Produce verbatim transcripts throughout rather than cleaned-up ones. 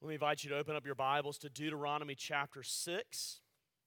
Let me invite you to open up your Bibles to Deuteronomy chapter six.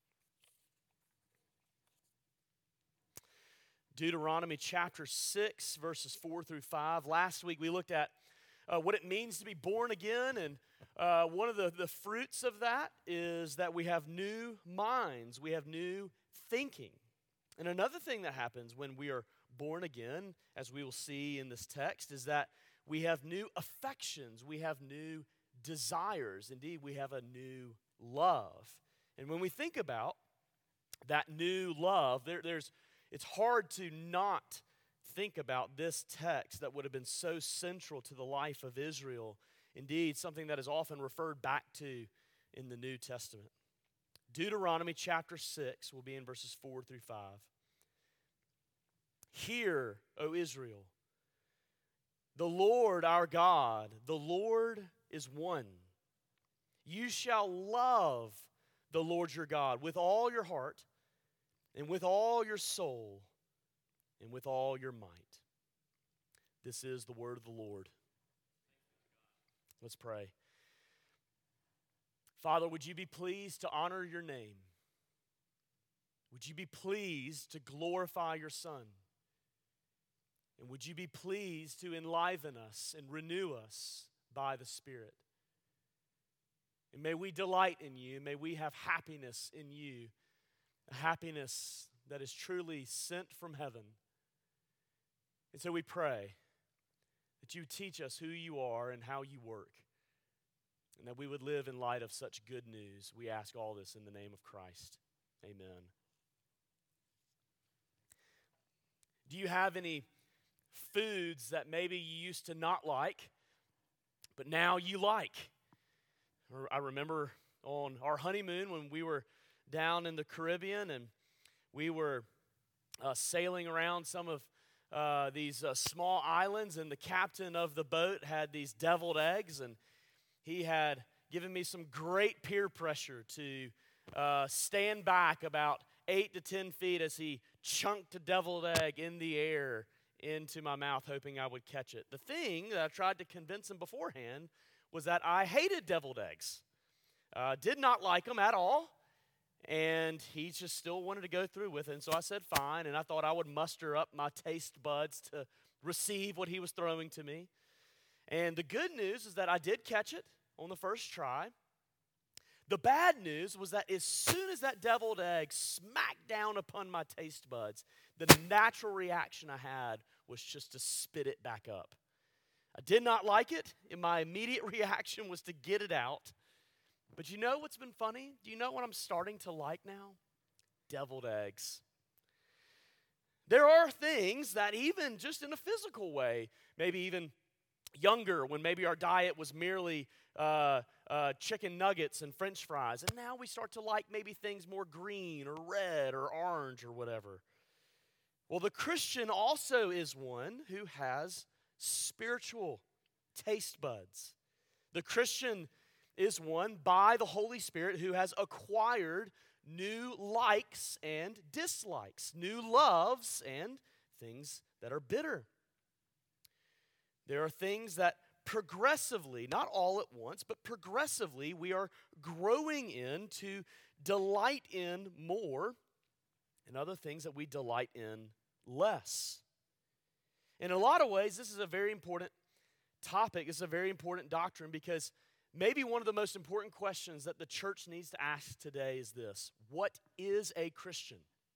Deuteronomy chapter six, verses four through five. Last week we looked at uh, what it means to be born again, and uh, one of the, the fruits of that is that we have new minds, we have new thinking. And another thing that happens when we are born again, as we will see in this text, is that we have new affections, we have new desires. Indeed, we have a new love. And when we think about that new love, there, there's it's hard to not think about this text that would have been so central to the life of Israel. Indeed, something that is often referred back to in the New Testament. Deuteronomy chapter six will be in verses four through five. Hear, O Israel, the Lord our God, the Lord is one. You shall love the Lord your God with all your heart and with all your soul and with all your might. This is the word of the Lord. Let's pray. Father, would you be pleased to honor your name? Would you be pleased to glorify your Son? And would you be pleased to enliven us and renew us by the Spirit? And may we delight in you. May we have happiness in you, a happiness that is truly sent from heaven. And so we pray that you teach us who you are and how you work, and that we would live in light of such good news. We ask all this in the name of Christ. Amen. Do you have any foods that maybe you used to not like, but now you like? I remember on our honeymoon when we were down in the Caribbean and we were uh, sailing around some of uh, these uh, small islands, and the captain of the boat had these deviled eggs, and he had given me some great peer pressure to uh, stand back about eight to ten feet as he chunked a deviled egg in the air into my mouth, hoping I would catch it. The thing that I tried to convince him beforehand was that I hated deviled eggs. Uh, did not like them at all, and he just still wanted to go through with it. And so I said fine, and I thought I would muster up my taste buds to receive what he was throwing to me. And the good news is that I did catch it on the first try. The bad news was that as soon as that deviled egg smacked down upon my taste buds, the natural reaction I had was just to spit it back up. I did not like it, and my immediate reaction was to get it out. But you know what's been funny? Do you know what I'm starting to like now? Deviled eggs. There are things that even just in a physical way, maybe even younger, when maybe our diet was merely uh, uh, chicken nuggets and French fries, and now we start to like maybe things more green or red or orange or whatever. Well, the Christian also is one who has spiritual taste buds. The Christian is one by the Holy Spirit who has acquired new likes and dislikes, new loves and things that are bitter. There are things that progressively, not all at once, but progressively we are growing in to delight in more, and other things that we delight in less. In a lot of ways, this is a very important topic. It's a very important doctrine, because maybe one of the most important questions that the church needs to ask today is this: what is a Christian?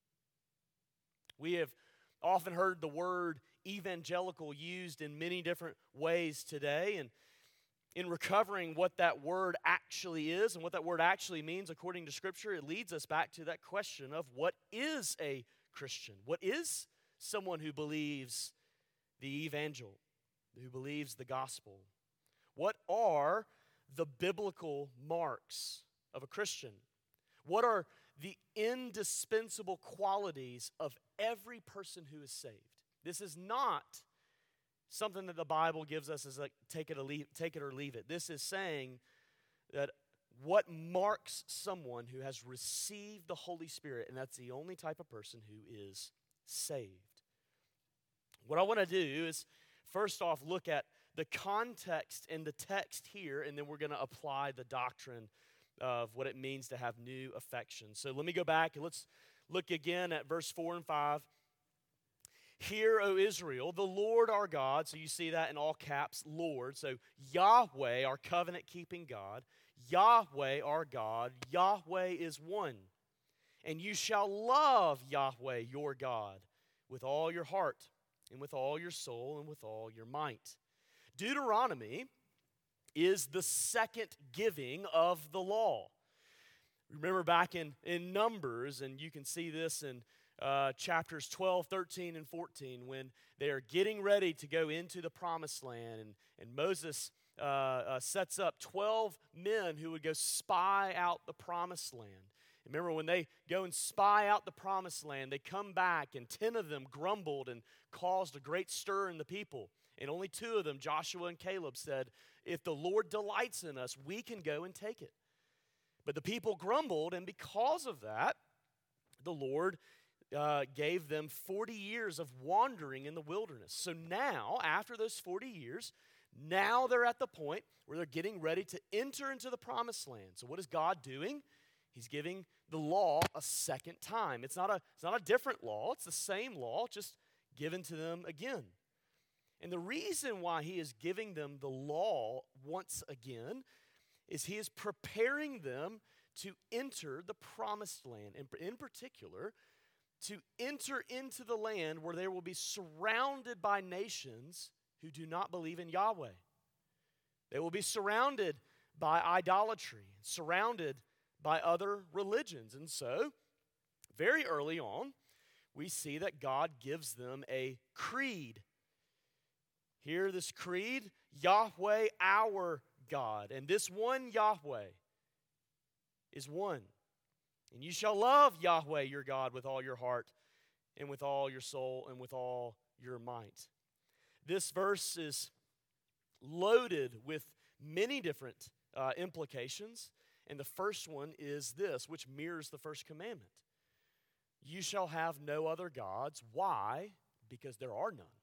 We have often heard the word evangelical used in many different ways today, and in recovering what that word actually is and what that word actually means according to Scripture, it leads us back to that question of what is a Christian? What is someone who believes the evangel, who believes the gospel? What are the biblical marks of a Christian? What are the indispensable qualities of every person who is saved? This is not something that the Bible gives us as like take it or leave, take it or leave it. This is saying that what marks someone who has received the Holy Spirit, and that's the only type of person who is saved. What I want to do is first off look at the context and the text here, and then we're going to apply the doctrine of what it means to have new affections. So let me go back and let's look again at verse four and five. Hear, O Israel, the Lord our God. So you see that in all caps, Lord. So Yahweh, our covenant-keeping God. Yahweh, our God. Yahweh is one. And you shall love Yahweh, your God, with all your heart, and with all your soul, and with all your might. Deuteronomy is the second giving of the law. Remember back in, in Numbers, and you can see this in uh, chapters twelve, thirteen, and fourteen, when they are getting ready to go into the promised land, and, and Moses uh, uh, sets up twelve men who would go spy out the promised land. Remember, when they go and spy out the promised land, they come back, and ten of them grumbled and caused a great stir in the people. And only two of them, Joshua and Caleb, said, if the Lord delights in us, we can go and take it. But the people grumbled, and because of that, the Lord uh, gave them forty years of wandering in the wilderness. So now, after those forty years, now they're at the point where they're getting ready to enter into the promised land. So what is God doing? He's giving the law a second time. It's not a, it's not a different law. It's the same law, just given to them again. And the reason why he is giving them the law once again is he is preparing them to enter the promised land. And in particular, to enter into the land where they will be surrounded by nations who do not believe in Yahweh. They will be surrounded by idolatry, surrounded by other religions. And so, very early on, we see that God gives them a creed. Hear this creed, Yahweh our God. And this one Yahweh is one. And you shall love Yahweh your God with all your heart and with all your soul and with all your might. This verse is loaded with many different uh, implications. And the first one is this, which mirrors the first commandment. You shall have no other gods. Why? Because there are none.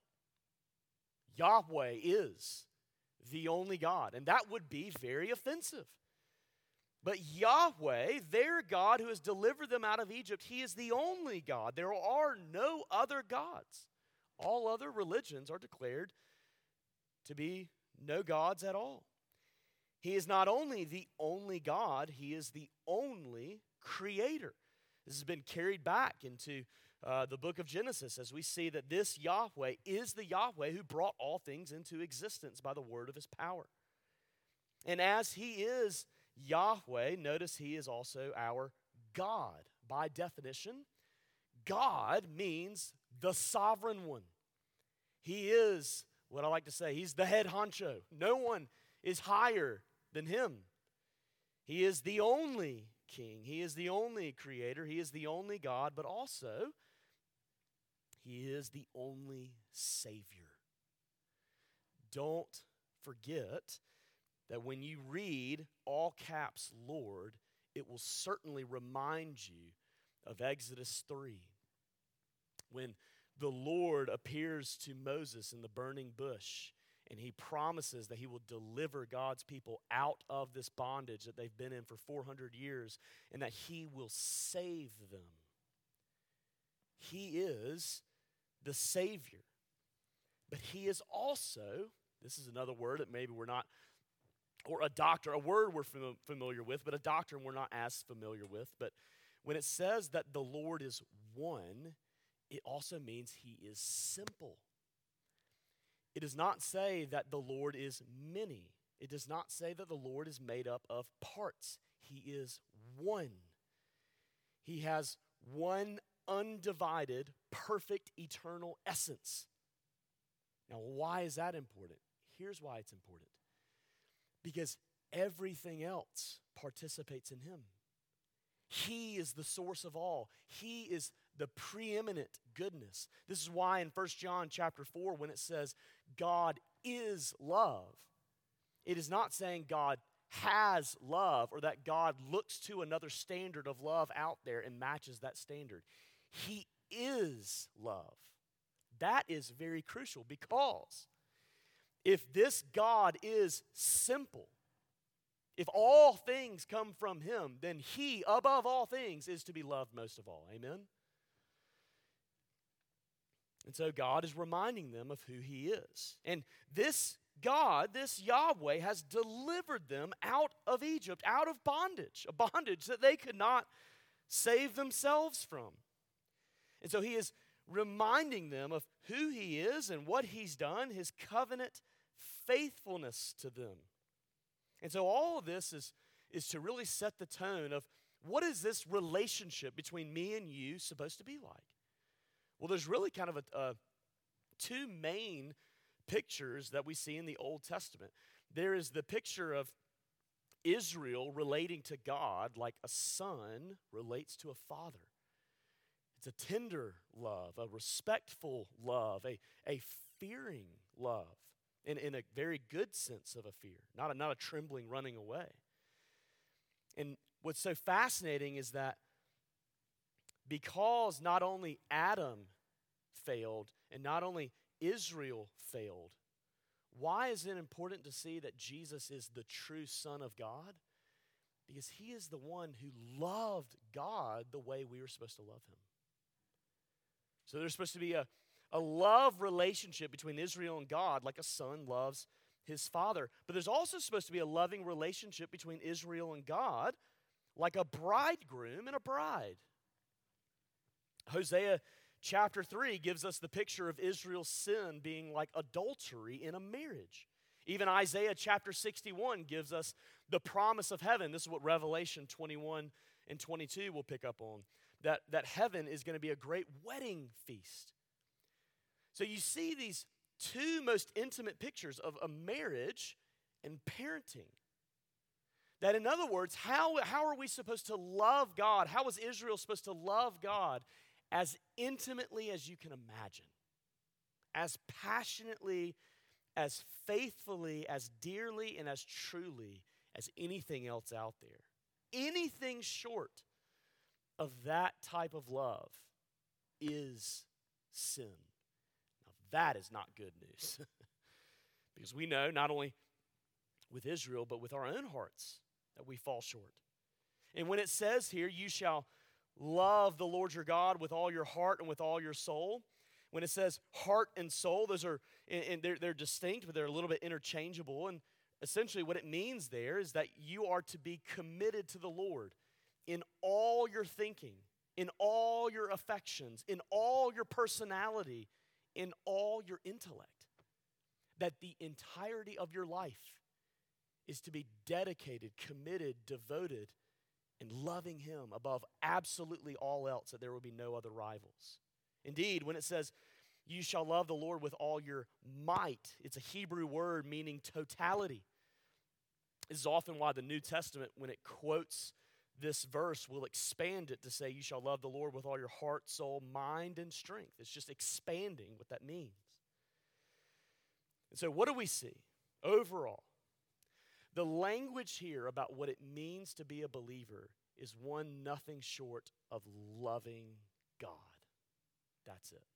Yahweh is the only God, and that would be very offensive. But Yahweh, their God who has delivered them out of Egypt, he is the only God. There are no other gods. All other religions are declared to be no gods at all. He is not only the only God, he is the only creator. This has been carried back into uh, the book of Genesis as we see that this Yahweh is the Yahweh who brought all things into existence by the word of his power. And as he is Yahweh, notice he is also our God. By definition, God means the sovereign one. He is, what I like to say, he's the head honcho. No one is higher than him. He is the only king. He is the only creator. He is the only God, but also he is the only Savior. Don't forget that when you read all caps Lord, it will certainly remind you of Exodus three. When the Lord appears to Moses in the burning bush, and he promises that he will deliver God's people out of this bondage that they've been in for four hundred years, and that he will save them. He is the Savior. But he is also, this is another word that maybe we're not, or a doctor, a word we're fam- familiar with, but a doctrine we're not as familiar with. But when it says that the Lord is one, it also means he is simple. It does not say that the Lord is many. It does not say that the Lord is made up of parts. He is one. He has one undivided, perfect, eternal essence. Now, why is that important? Here's why it's important. Because everything else participates in him. He is the source of all. He is the preeminent goodness. This is why in First John chapter four, when it says God is love, it is not saying God has love or that God looks to another standard of love out there and matches that standard. He is love. That is very crucial because if this God is simple, if all things come from him, then he, above all things, is to be loved most of all. Amen? And so God is reminding them of who he is. And this God, this Yahweh, has delivered them out of Egypt, out of bondage, a bondage that they could not save themselves from. And so he is reminding them of who he is and what he's done, his covenant faithfulness to them. And so all of this is, is to really set the tone of what is this relationship between me and you supposed to be like? Well, there's really kind of a, a two main pictures that we see in the Old Testament. There is the picture of Israel relating to God like a son relates to a father. It's a tender love, a respectful love, a, a fearing love, in, in a very good sense of a fear, not a, not a trembling running away. And what's so fascinating is that because not only Adam failed and not only Israel failed, why is it important to see that Jesus is the true Son of God? Because he is the one who loved God the way we were supposed to love him. So there's supposed to be a, a love relationship between Israel and God like a son loves his father. But there's also supposed to be a loving relationship between Israel and God like a bridegroom and a bride. Hosea chapter three gives us the picture of Israel's sin being like adultery in a marriage. Even Isaiah chapter sixty-one gives us the promise of heaven. This is what Revelation twenty-one and twenty-two will pick up on. That, that heaven is going to be a great wedding feast. So you see these two most intimate pictures of a marriage and parenting. That in other words, how, how are we supposed to love God? How is Israel supposed to love God as intimately as you can imagine? As passionately, as faithfully, as dearly, and as truly as anything else out there. Anything short of that type of love is sin. Now that is not good news. Because we know not only with Israel, but with our own hearts that we fall short. And when it says here, you shall love the Lord your God with all your heart and with all your soul. When it says heart and soul, those are, and they're, they're distinct, but they're a little bit interchangeable. And essentially what it means there is that you are to be committed to the Lord in all your thinking, in all your affections, in all your personality, in all your intellect. That the entirety of your life is to be dedicated, committed, devoted, and loving him above absolutely all else, that there will be no other rivals. Indeed, when it says, you shall love the Lord with all your might, it's a Hebrew word meaning totality. This is often why the New Testament, when it quotes this verse, will expand it to say, you shall love the Lord with all your heart, soul, mind, and strength. It's just expanding what that means. And so what do we see overall? The language here about what it means to be a believer is one nothing short of loving God. That's it.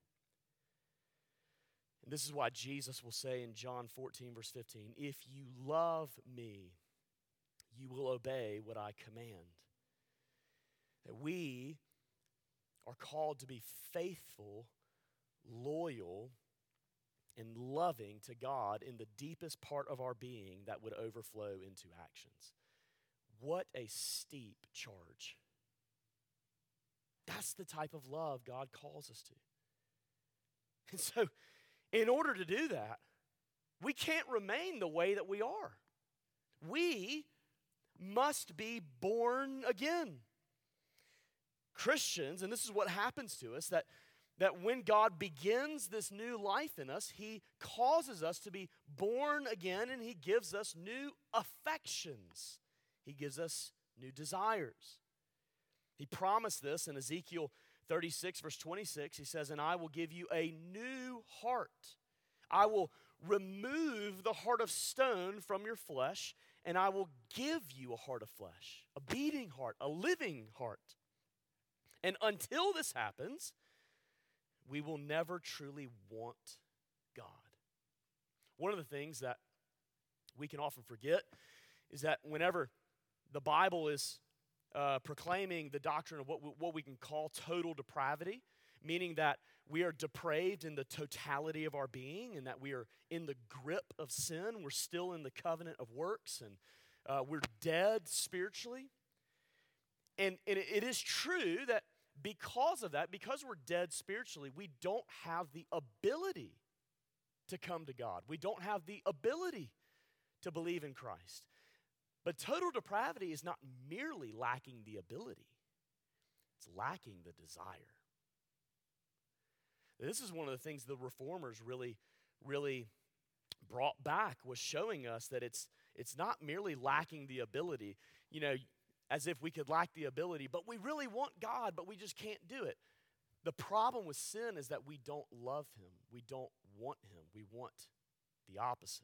And this is why Jesus will say in John fourteen, verse fifteen, if you love me, you will obey what I command. That we are called to be faithful, loyal, and loving to God in the deepest part of our being that would overflow into actions. What a steep charge. That's the type of love God calls us to. And so, in order to do that, we can't remain the way that we are. We must be born again. Christians, and this is what happens to us, that That when God begins this new life in us, he causes us to be born again, and he gives us new affections. He gives us new desires. He promised this in Ezekiel thirty-six, verse twenty-six. He says, and I will give you a new heart. I will remove the heart of stone from your flesh, and I will give you a heart of flesh, a beating heart, a living heart. And until this happens, we will never truly want God. one of the things that we can often forget is that whenever the Bible is uh, proclaiming the doctrine of what we, what we can call total depravity, meaning that we are depraved in the totality of our being and that we are in the grip of sin, we're still in the covenant of works, and uh, we're dead spiritually. And, and it is true that because of that, because we're dead spiritually, we don't have the ability to come to God. We don't have the ability to believe in Christ. But total depravity is not merely lacking the ability, it's lacking the desire. This is one of the things the reformers really, really brought back, was showing us that it's it's not merely lacking the ability, you know, as if we could lack the ability, but we really want God, but we just can't do it. The problem with sin is that we don't love him. We don't want him. We want the opposite.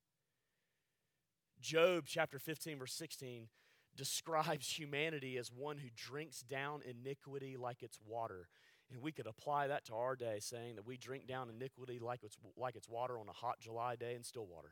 Job chapter fifteen, verse sixteen describes humanity as one who drinks down iniquity like it's water. And we could apply that to our day, saying that we drink down iniquity like it's, like it's water on a hot July day in Stillwater.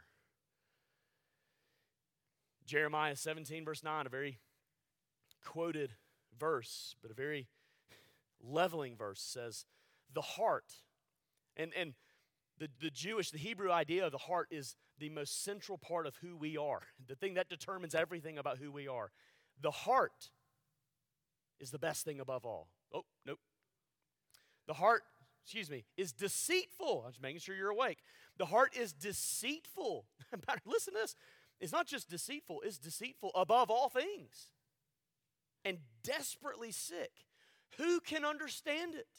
Jeremiah seventeen, verse nine, a very quoted verse, but a very leveling verse, says, the heart, and, and the, the Jewish, the Hebrew idea of the heart is the most central part of who we are, the thing that determines everything about who we are. The heart is the best thing above all. Oh, nope. The heart, excuse me, is deceitful. I'm just making sure you're awake. The heart is deceitful. Listen to this. It's not just deceitful, it's deceitful above all things and desperately sick. Who can understand it?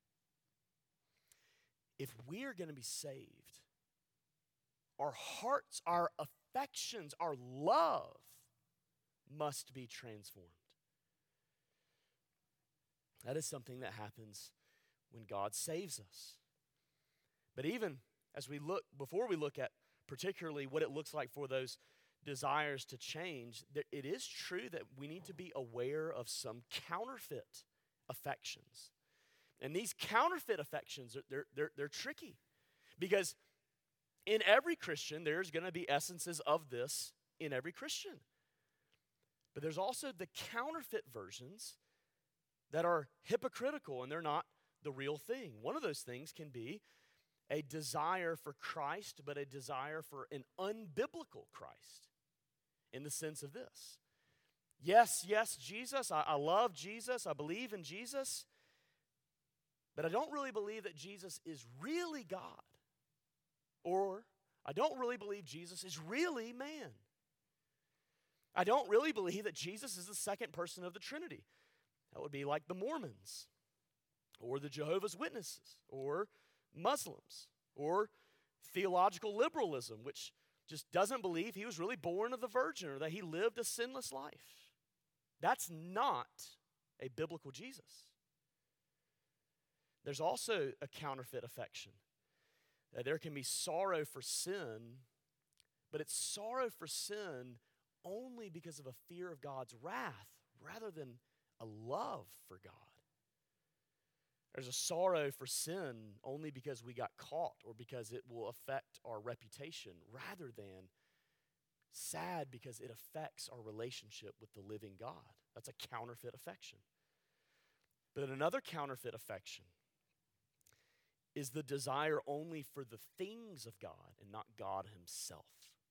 If we're going to be saved, our hearts, our affections, our love must be transformed. That is something that happens when God saves us. But even as we look, before we look at particularly what it looks like for those desires to change, it is true that we need to be aware of some counterfeit affections. And these counterfeit affections, they're, they're, they're tricky, because in every Christian, there's going to be essences of this in every Christian. But there's also the counterfeit versions that are hypocritical, and they're not the real thing. One of those things can be a desire for Christ, but a desire for an unbiblical Christ, in the sense of this. Yes, yes, Jesus, I, I love Jesus, I believe in Jesus, but I don't really believe that Jesus is really God. Or I don't really believe Jesus is really man. I don't really believe that Jesus is the second person of the Trinity. That would be like the Mormons, or the Jehovah's Witnesses, or Muslims, or theological liberalism, which just doesn't believe he was really born of the virgin or that he lived a sinless life. That's not a biblical Jesus. There's also a counterfeit affection. That there can be sorrow for sin, but it's sorrow for sin only because of a fear of God's wrath rather than a love for God. There's a sorrow for sin only because we got caught or because it will affect our reputation, rather than sad because it affects our relationship with the living God. That's a counterfeit affection. But another counterfeit affection is the desire only for the things of God and not God himself.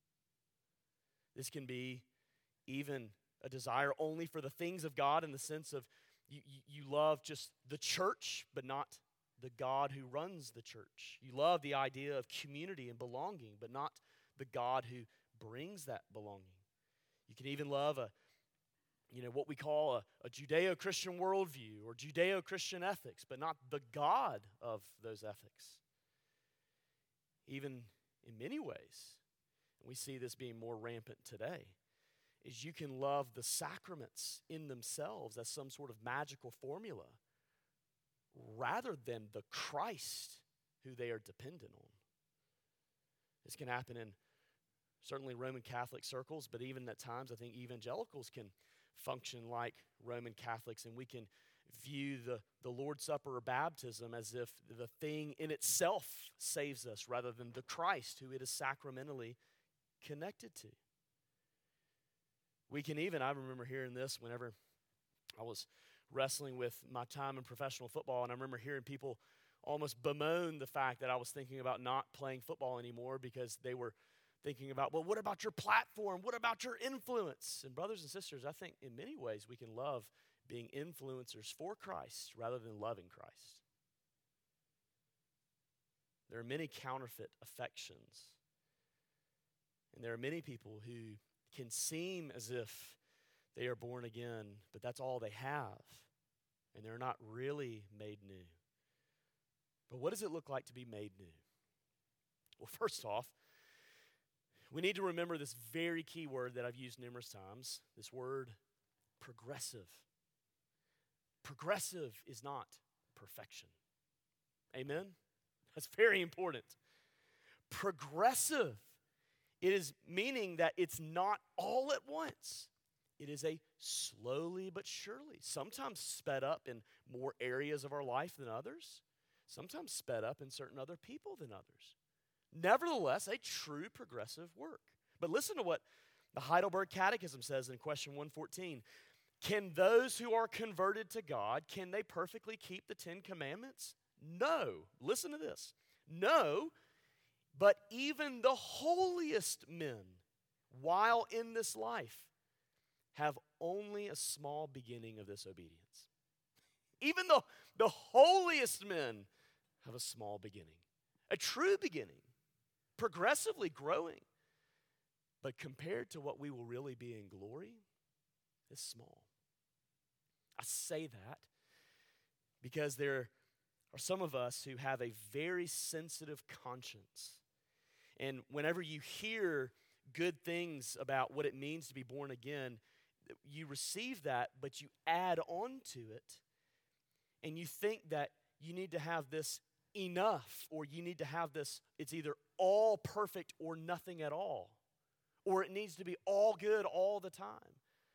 This can be even a desire only for the things of God, in the sense of you, you, you love just the church, but not the God who runs the church. You love the idea of community and belonging, but not the God who brings that belonging. You can even love a, you know, what we call a, a Judeo-Christian worldview or Judeo-Christian ethics, but not the God of those ethics. Even in many ways, and we see this being more rampant today, is you can love the sacraments in themselves as some sort of magical formula rather than the Christ who they are dependent on. This can happen in certainly Roman Catholic circles, but even at times I think evangelicals can function like Roman Catholics, and we can view the, the Lord's Supper or baptism as if the thing in itself saves us rather than the Christ who it is sacramentally connected to. We can even, I remember hearing this whenever I was wrestling with my time in professional football, and I remember hearing people almost bemoan the fact that I was thinking about not playing football anymore because they were thinking about, well, what about your platform? What about your influence? And brothers and sisters, I think in many ways we can love being influencers for Christ rather than loving Christ. There are many counterfeit affections. And there are many people who can seem as if they are born again, but that's all they have. And they're not really made new. But what does it look like to be made new? Well, first off, we need to remember this very key word that I've used numerous times, this word progressive. Progressive is not perfection. Amen? That's very important. Progressive, it is meaning that it's not all at once. It is a slowly but surely, sometimes sped up in more areas of our life than others, sometimes sped up in certain other people than others. Nevertheless, a true progressive work. But listen to what the Heidelberg Catechism says in question one fourteen. Can those who are converted to God, can they perfectly keep the Ten Commandments? No. Listen to this. No, but even the holiest men, while in this life, have only a small beginning of this obedience. Even the, the holiest men have a small beginning, a true beginning, progressively growing. But compared to what we will really be in glory, it's small. I say that because there are some of us who have a very sensitive conscience. And whenever you hear good things about what it means to be born again, you receive that, but you add on to it, and you think that you need to have this enough, or you need to have this, it's either all perfect or nothing at all, or it needs to be all good all the time.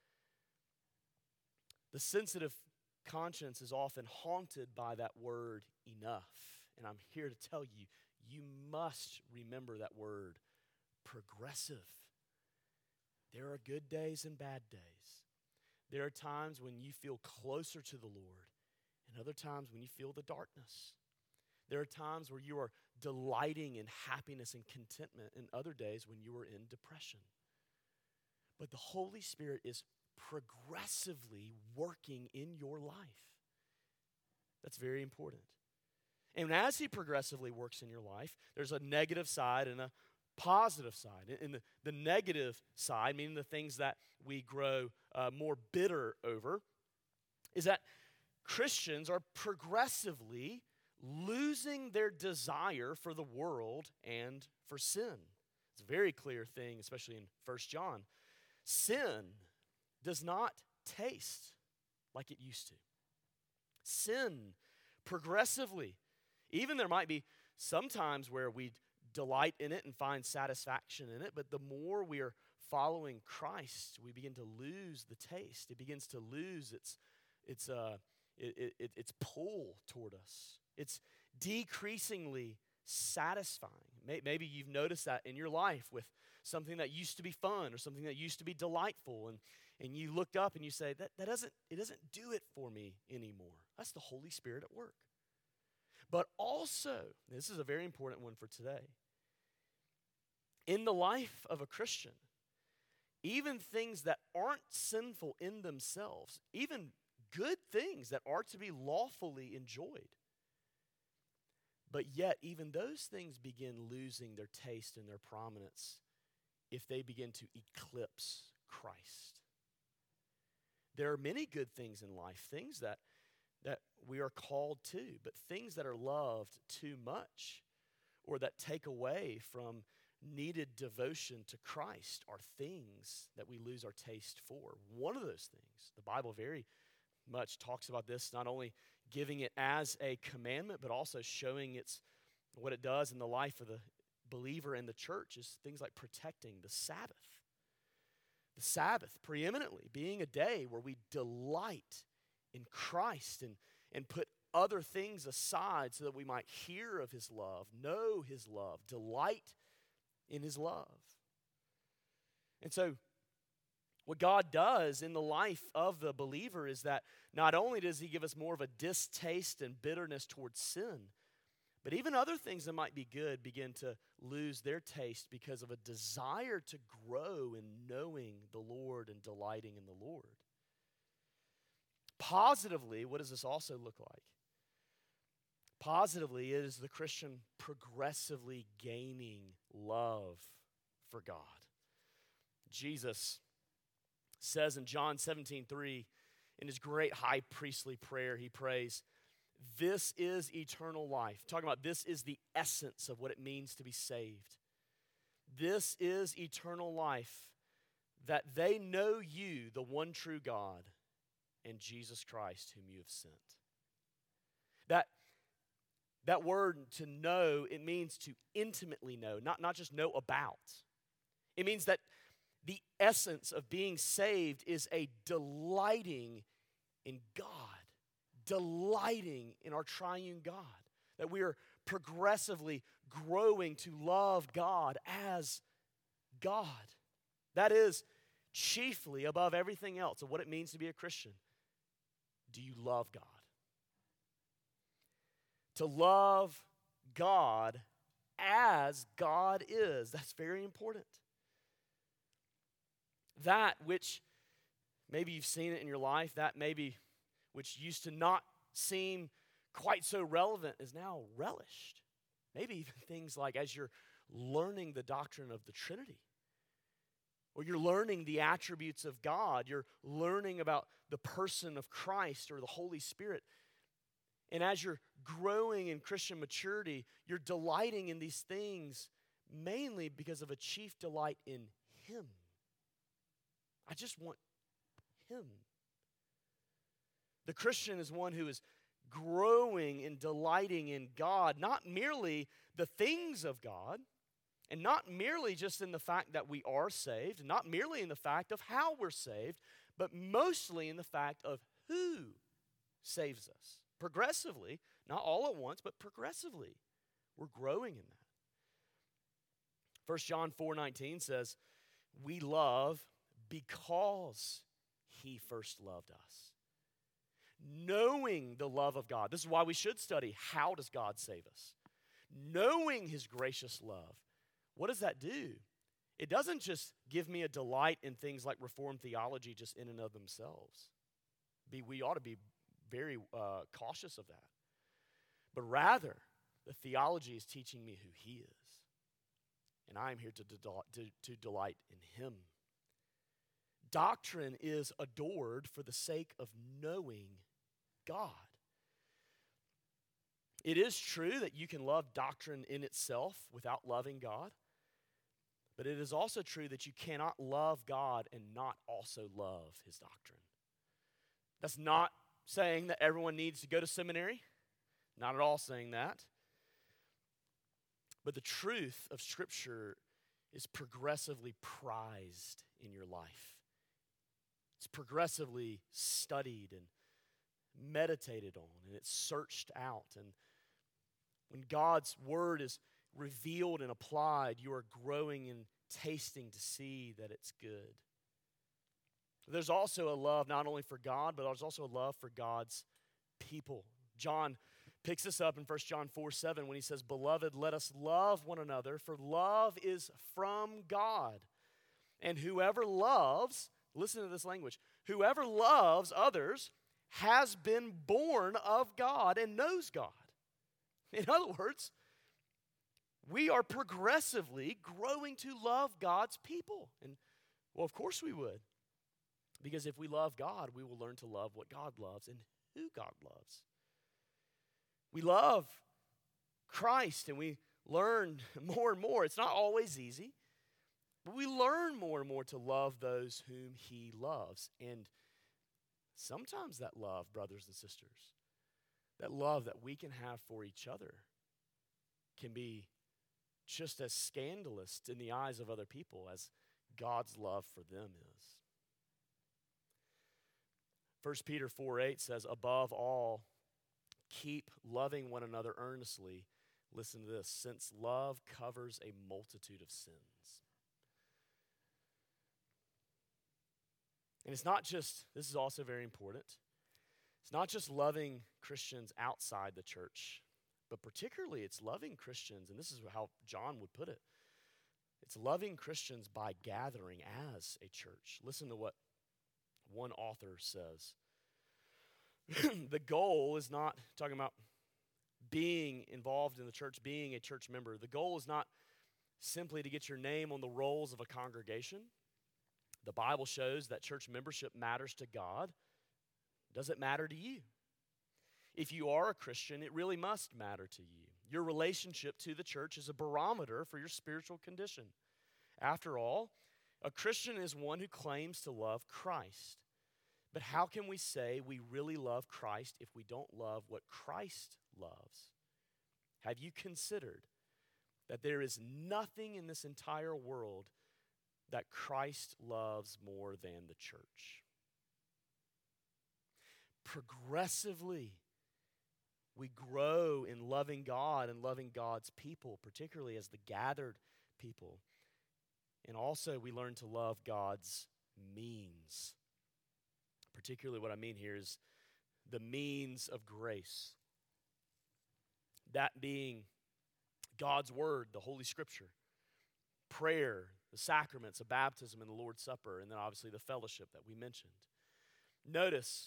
The sensitive conscience is often haunted by that word enough, and I'm here to tell you, you must remember that word progressive. There are good days and bad days. There are times when you feel closer to the Lord and other times when you feel the darkness. There are times where you are delighting in happiness and contentment and other days when you are in depression. But the Holy Spirit is progressively working in your life. That's very important. And as He progressively works in your life, there's a negative side and a positive side. And the, the negative side, meaning the things that we grow uh, more bitter over, is that Christians are progressively losing their desire for the world and for sin. It's a very clear thing, especially in First John. Sin does not taste like it used to. Sin progressively, even there might be some times where we delight in it and find satisfaction in it, but the more we are following Christ, we begin to lose the taste. It begins to lose its its uh it, it, its pull toward us. It's decreasingly satisfying. Maybe you've noticed that in your life with something that used to be fun or something that used to be delightful, and and you looked up and you say, that, that doesn't, it doesn't do it for me anymore. That's the Holy Spirit at work. But also, this is a very important one for today, in the life of a Christian, even things that aren't sinful in themselves, even good things that are to be lawfully enjoyed, but yet even those things begin losing their taste and their prominence if they begin to eclipse Christ. There are many good things in life, things that, that we are called to, but things that are loved too much or that take away from needed devotion to Christ are things that we lose our taste for. One of those things, the Bible very much talks about this, not only giving it as a commandment, but also showing its what it does in the life of the believer in the church is things like protecting the Sabbath. The Sabbath preeminently being a day where we delight in Christ and, and put other things aside so that we might hear of his love, know his love, delight in his love. And so what God does in the life of the believer is that not only does he give us more of a distaste and bitterness towards sin, but even other things that might be good begin to lose their taste because of a desire to grow in knowing the Lord and delighting in the Lord. Positively, what does this also look like? Positively, it is the Christian progressively gaining love for God. Jesus says in John seventeen three, in his great high priestly prayer, he prays, "This is eternal life." Talking about this is the essence of what it means to be saved. This is eternal life, that they know you, the one true God, and Jesus Christ whom you have sent. That, that word to know, it means to intimately know, not, not just know about. It means that the essence of being saved is a delighting in God, delighting in our triune God, that we are progressively growing to love God as God. That is chiefly above everything else of what it means to be a Christian. Do you love God? To love God as God is, that's very important. That which maybe you've seen it in your life, that maybe which used to not seem quite so relevant is now relished. Maybe even things like as you're learning the doctrine of the Trinity, or you're learning the attributes of God, you're learning about the person of Christ or the Holy Spirit. And as you're growing in Christian maturity, you're delighting in these things mainly because of a chief delight in Him. I just want Him. The Christian is one who is growing and delighting in God, not merely the things of God, and not merely just in the fact that we are saved, not merely in the fact of how we're saved, but mostly in the fact of who saves us. Progressively, not all at once, but progressively, we're growing in that. First John four nineteen says, "We love because He first loved us." Knowing the love of God. This is why we should study, how does God save us? Knowing His gracious love. What does that do? It doesn't just give me a delight in things like Reformed theology just in and of themselves. Be, we ought to be very uh, cautious of that. But rather, the theology is teaching me who He is. And I am here to, de- to, to delight in Him. Doctrine is adored for the sake of knowing God. It is true that you can love doctrine in itself without loving God, but it is also true that you cannot love God and not also love His doctrine. That's not saying that everyone needs to go to seminary, not at all saying that, but the truth of Scripture is progressively prized in your life. It's progressively studied and meditated on, and it's searched out. And when God's word is revealed and applied, you are growing and tasting to see that it's good. There's also a love not only for God, but there's also a love for God's people. John picks this up in First John four seven when he says, "Beloved, let us love one another, for love is from God. And whoever loves," listen to this language, "whoever loves others has been born of God and knows God." In other words, we are progressively growing to love God's people. And, well, of course we would. Because if we love God, we will learn to love what God loves and who God loves. We love Christ and we learn more and more. It's not always easy, but we learn more and more to love those whom He loves. And sometimes that love, brothers and sisters, that love that we can have for each other can be just as scandalous in the eyes of other people as God's love for them is. First Peter four eight says, above all, keep loving one another earnestly. Listen to this, since love covers a multitude of sins. And it's not just, this is also very important, it's not just loving Christians outside the church, but particularly it's loving Christians, and this is how John would put it, it's loving Christians by gathering as a church. Listen to what one author says. The goal is not, talking about being involved in the church, being a church member, the goal is not simply to get your name on the rolls of a congregation. The Bible shows that church membership matters to God. Does it matter to you? If you are a Christian, it really must matter to you. Your relationship to the church is a barometer for your spiritual condition. After all, a Christian is one who claims to love Christ. But how can we say we really love Christ if we don't love what Christ loves? Have you considered that there is nothing in this entire world that Christ loves more than the church? Progressively, we grow in loving God and loving God's people, particularly as the gathered people. And also we learn to love God's means. Particularly what I mean here is the means of grace. That being God's word, the Holy Scripture, prayer, the sacraments of baptism and the Lord's Supper, and then obviously the fellowship that we mentioned. Notice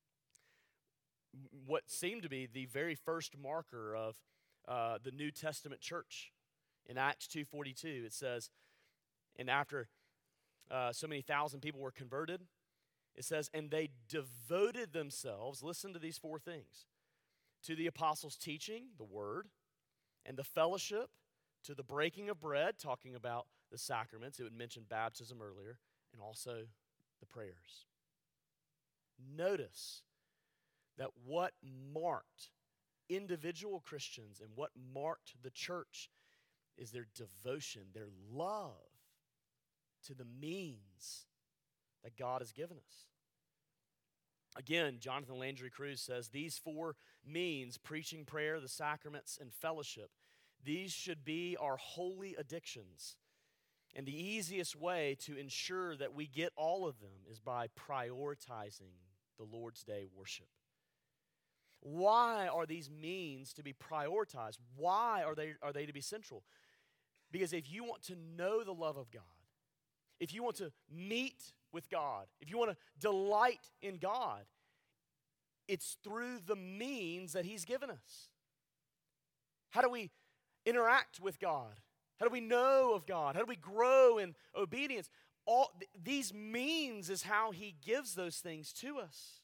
what seemed to be the very first marker of uh, the New Testament church. In Acts two forty-two, it says, and after uh, so many thousand people were converted, it says, and they devoted themselves, listen to these four things, to the apostles' teaching, the word, and the fellowship, to the breaking of bread, talking about the sacraments. It would mention baptism earlier, and also the prayers. Notice that what marked individual Christians and what marked the church is their devotion, their love to the means that God has given us. Again, Jonathan Landry Cruz says, these four means, preaching, prayer, the sacraments, and fellowship, these should be our holy addictions. And the easiest way to ensure that we get all of them is by prioritizing the Lord's Day worship. Why are these means to be prioritized? Why are they, are they to be central? Because if you want to know the love of God, if you want to meet with God, if you want to delight in God, it's through the means that He's given us. How do we interact with God? How do we know of God? How do we grow in obedience? All th- these means is how He gives those things to us.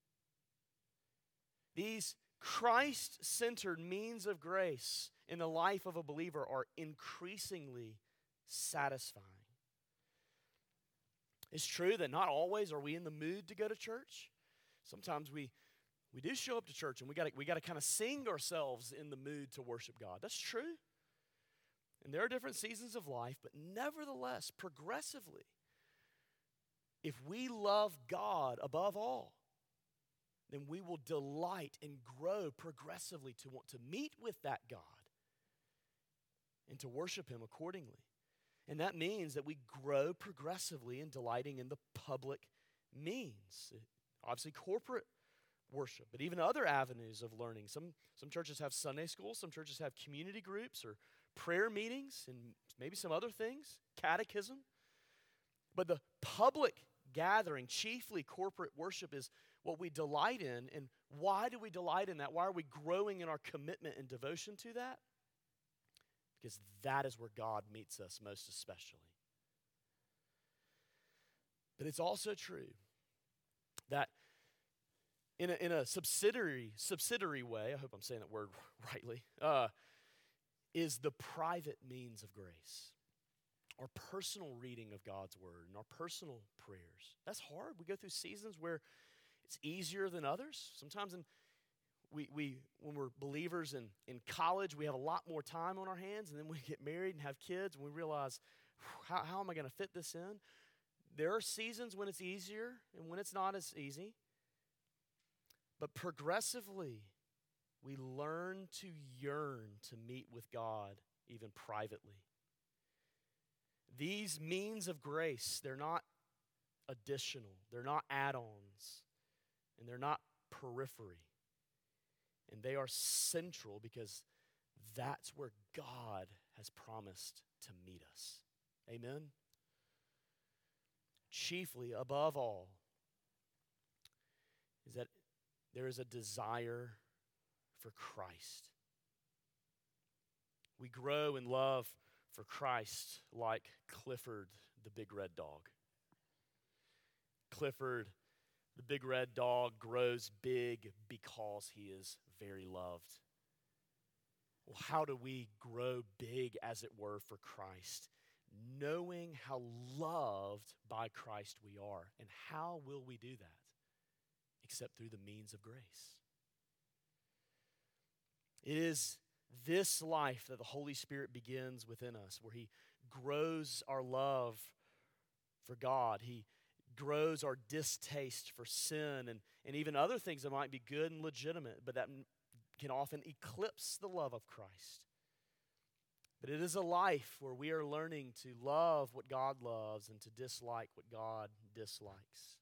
These Christ-centered means of grace in the life of a believer are increasingly satisfying. It's true that not always are we in the mood to go to church. Sometimes we, we do show up to church and we got we got to kind of sing ourselves in the mood to worship God. That's true. And there are different seasons of life, but nevertheless, progressively, if we love God above all, then we will delight and grow progressively to want to meet with that God and to worship Him accordingly. And that means that we grow progressively in delighting in the public means. Obviously, corporate worship, but even other avenues of learning. Some, some churches have Sunday school, some churches have community groups or prayer meetings, and maybe some other things, catechism. But the public gathering, chiefly corporate worship, is what we delight in. And why do we delight in that? Why are we growing in our commitment and devotion to that? Because that is where God meets us most especially. But it's also true that in a, in a subsidiary, subsidiary way, I hope I'm saying that word rightly, uh, is the private means of grace. Our personal reading of God's word and our personal prayers. That's hard. We go through seasons where it's easier than others. Sometimes in We, we when we're believers in, in college, we have a lot more time on our hands, and then we get married and have kids, and we realize, how, how am I going to fit this in? There are seasons when it's easier and when it's not as easy. But progressively, we learn to yearn to meet with God, even privately. These means of grace, they're not additional, they're not add-ons, and they're not periphery. And they are central because that's where God has promised to meet us. Amen? Chiefly, above all, is that there is a desire for Christ. We grow in love for Christ like Clifford, the big red dog. Clifford, the big red dog, grows big because he is very loved. Well, how do we grow big, as it were, for Christ? Knowing how loved by Christ we are. And how will we do that? Except through the means of grace. It is this life that the Holy Spirit begins within us, where He grows our love for God. He grows our distaste for sin and, and even other things that might be good and legitimate, but that can often eclipse the love of Christ. But it is a life where we are learning to love what God loves and to dislike what God dislikes.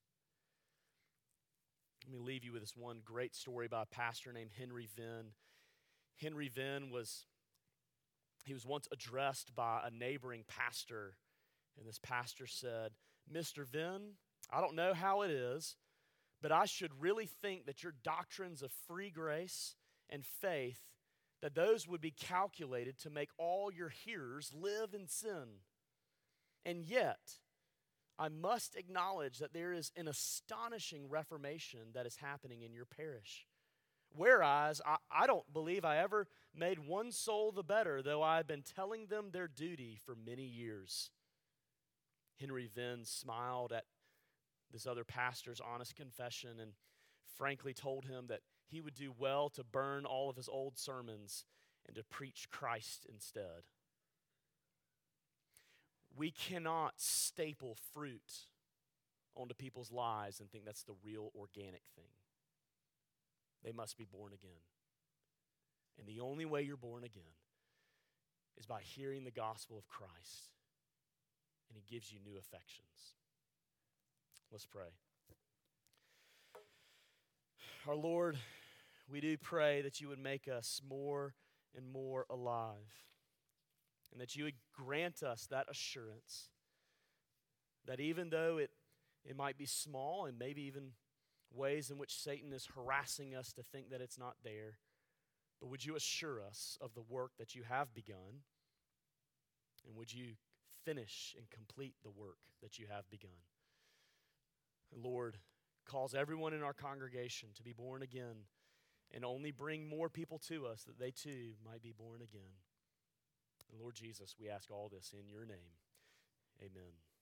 Let me leave you with this one great story by a pastor named Henry Venn. Henry Venn was, he was once addressed by a neighboring pastor, and this pastor said, "Mister Venn, I don't know how it is, but I should really think that your doctrines of free grace and faith, that those would be calculated to make all your hearers live in sin. And yet, I must acknowledge that there is an astonishing reformation that is happening in your parish. Whereas I, I don't believe I ever made one soul the better, though I have been telling them their duty for many years." Henry Venn smiled at this other pastor's honest confession and frankly told him that he would do well to burn all of his old sermons and to preach Christ instead. We cannot staple fruit onto people's lives and think that's the real organic thing. They must be born again. And the only way you're born again is by hearing the gospel of Christ. And He gives you new affections. Let's pray. Our Lord, we do pray that You would make us more and more alive, and that You would grant us that assurance that even though it, it might be small and maybe even ways in which Satan is harassing us to think that it's not there, but would You assure us of the work that You have begun, and would You finish and complete the work that You have begun. And Lord, cause everyone in our congregation to be born again and only bring more people to us that they too might be born again. And Lord Jesus, we ask all this in Your name. Amen.